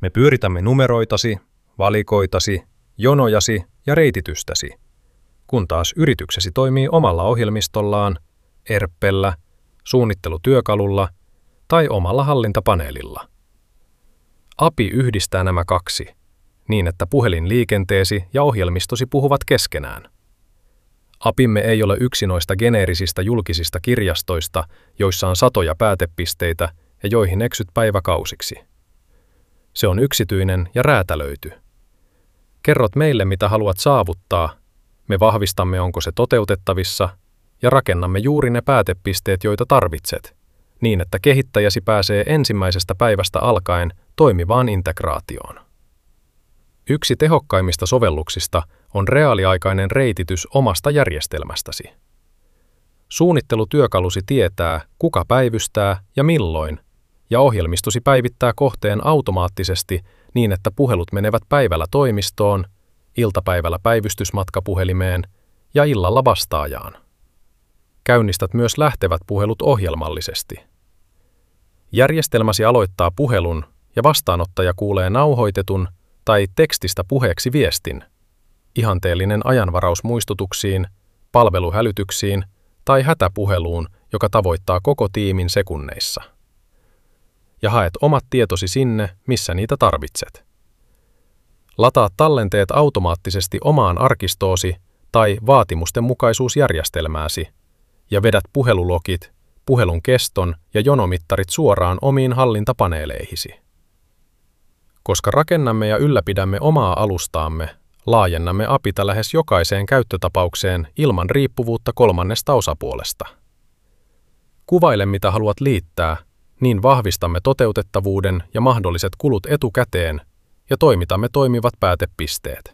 Me pyöritämme numeroitasi, valikoitasi, jonojasi ja reititystäsi, kun taas yrityksesi toimii omalla ohjelmistollaan, ERP:llä, suunnittelutyökalulla tai omalla hallintapaneelilla. API yhdistää nämä kaksi, niin että puhelinliikenteesi ja ohjelmistosi puhuvat keskenään. APImme ei ole yksi noista geneerisistä julkisista kirjastoista, joissa on satoja päätepisteitä ja joihin eksyt päiväkausiksi. Se on yksityinen ja räätälöity. Kerrot meille, mitä haluat saavuttaa, me vahvistamme, onko se toteutettavissa, ja rakennamme juuri ne päätepisteet, joita tarvitset, niin että kehittäjäsi pääsee ensimmäisestä päivästä alkaen toimivaan integraatioon. Yksi tehokkaimmista sovelluksista on reaaliaikainen reititys omasta järjestelmästäsi. Suunnittelutyökalusi tietää, kuka päivystää ja milloin, ja ohjelmistosi päivittää kohteen automaattisesti niin, että puhelut menevät päivällä toimistoon, iltapäivällä päivystysmatkapuhelimeen ja illalla vastaajaan. Käynnistät myös lähtevät puhelut ohjelmallisesti. Järjestelmäsi aloittaa puhelun ja vastaanottaja kuulee nauhoitetun tai tekstistä puheeksi viestin, ihanteellinen ajanvaraus muistutuksiin, palveluhälytyksiin tai hätäpuheluun, joka tavoittaa koko tiimin sekunneissa. Ja haet omat tietosi sinne, missä niitä tarvitset. Lataa tallenteet automaattisesti omaan arkistoosi tai vaatimustenmukaisuusjärjestelmääsi ja vedät puhelulogit, puhelun keston ja jonomittarit suoraan omiin hallintapaneeleihisi. Koska rakennamme ja ylläpidämme omaa alustaamme, laajennamme APIta lähes jokaiseen käyttötapaukseen ilman riippuvuutta kolmannesta osapuolesta. Kuvaile, mitä haluat liittää, niin vahvistamme toteutettavuuden ja mahdolliset kulut etukäteen ja toimitamme toimivat päätepisteet.